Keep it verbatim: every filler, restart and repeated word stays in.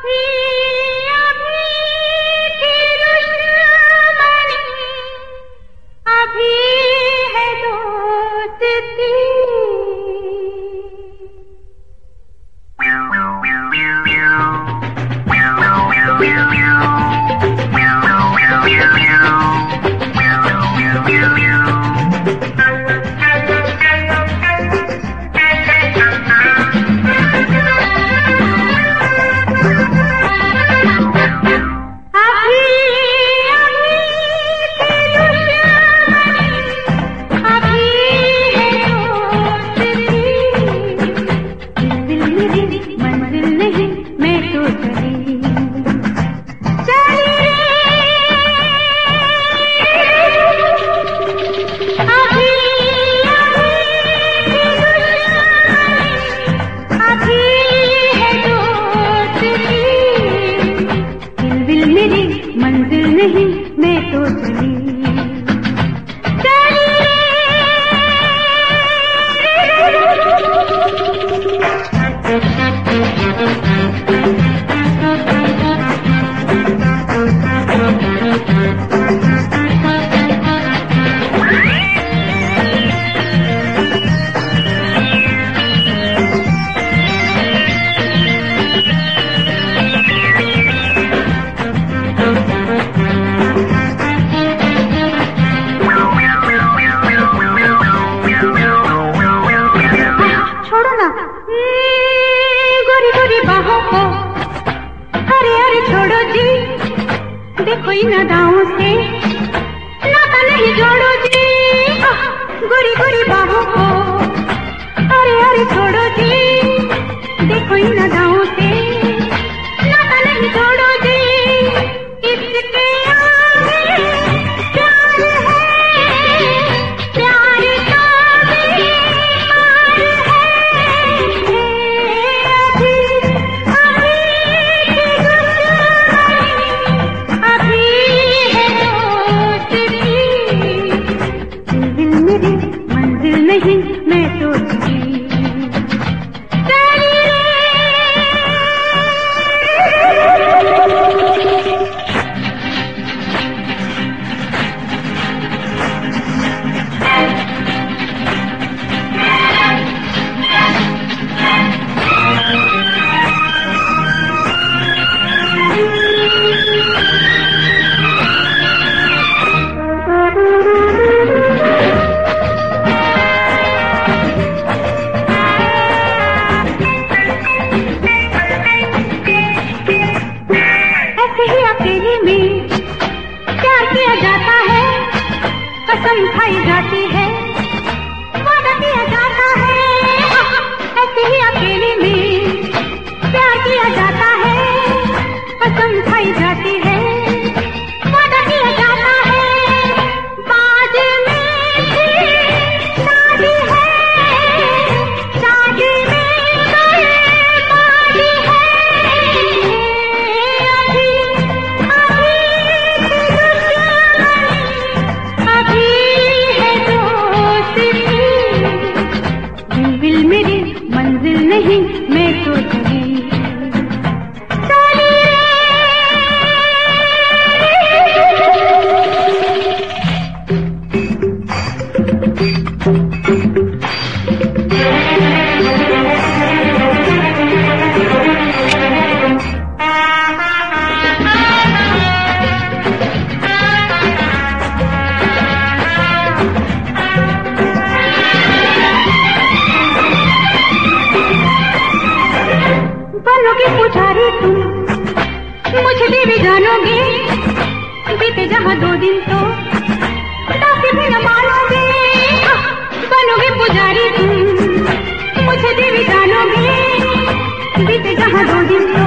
कोई नदाओं से नाता नहीं जोड़ो जी, गोरी गोरी बाहों को अरे अरे छोड़ो जी, देखो इन नदाओं से नाता नहीं जोड़ो जी। इसके आगे प्यार है, प्यार का बेमार है, अभी अभी अभी है दोस्ती, दिल मेरी मंजिल नहीं मैं सोचती। कसम खाई जाती है, वादा किया जाता है, ऐसे ही अकेले में प्यार किया जाता है। कसम खाई जाती है, वादा किया जाता है, बाद में भी शादी है, शादी में बर्बादी है, अभी अभी दिल मेरी मंजिल नहीं मैं सोचती। बनोगे पुजारी तुम, मुझे देवी जानोगे, बीते जहाँ दो दिन तो दासी भी न मानोगे। बनोगे पुजारी तुम, मुझे देवी जानोगे, बीते जहाँ दो दिन तो